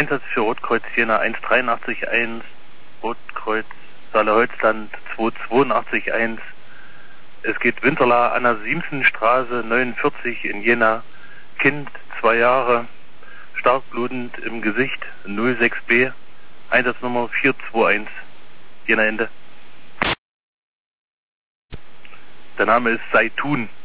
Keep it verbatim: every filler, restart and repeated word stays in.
Einsatz für Rotkreuz Jena eins acht drei eins, Rotkreuz Saale-Holzland zwei zwei eins. Es geht Winterla an der Siemsenstraße neunundvierzig in Jena. Kind, zwei Jahre, stark blutend im Gesicht, null sechs B, Einsatznummer vier zwei eins, Jena Ende. Der Name ist Seitun.